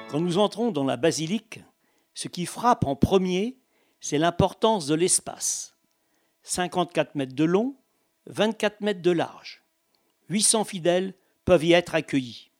Quand nous entrons dans la basilique, ce qui frappe en premier, c'est l'importance de l'espace. 54 mètres de long, 24 mètres de large. 800 fidèles peuvent y être accueillis.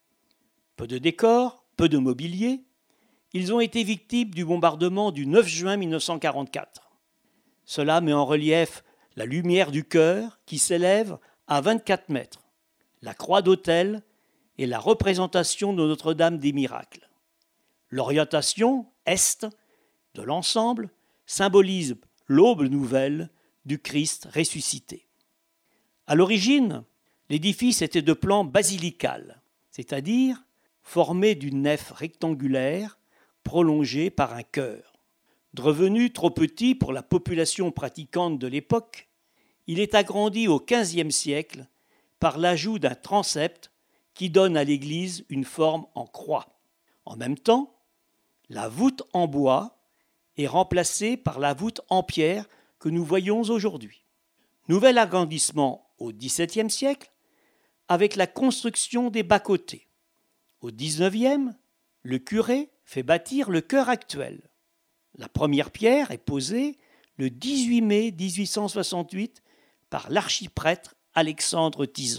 Peu de décors, peu de mobilier, ils ont été victimes du bombardement du 9 juin 1944. Cela met en relief la lumière du chœur qui s'élève à 24 mètres, la croix d'autel et la représentation de Notre-Dame des Miracles. L'orientation est de l'ensemble symbolise l'aube nouvelle du Christ ressuscité. À l'origine, l'édifice était de plan basilical, c'est-à-dire formé d'une nef rectangulaire prolongée par un chœur. Devenu trop petit pour la population pratiquante de l'époque, il est agrandi au XVe siècle par l'ajout d'un transept qui donne à l'église une forme en croix. En même temps, la voûte en bois est remplacée par la voûte en pierre que nous voyons aujourd'hui. Nouvel agrandissement au XVIIe siècle avec la construction des bas-côtés. Au XIXe, le curé fait bâtir le chœur actuel. La première pierre est posée le 18 mai 1868 par l'archiprêtre Alexandre Tison.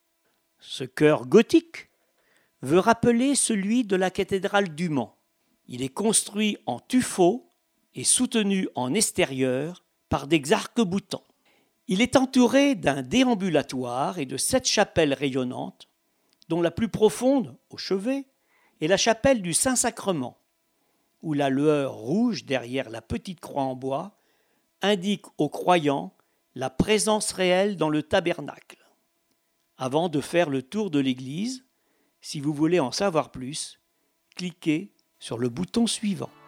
Ce chœur gothique veut rappeler celui de la cathédrale du Mans. Il est construit en tuffeau et soutenu en extérieur par des arcs-boutants. Il est entouré d'un déambulatoire et de 7 chapelles rayonnantes, dont la plus profonde, au chevet, est la chapelle du Saint-Sacrement, où la lueur rouge derrière la petite croix en bois indique aux croyants la présence réelle dans le tabernacle. Avant de faire le tour de l'église, si vous voulez en savoir plus, cliquez sur le bouton suivant.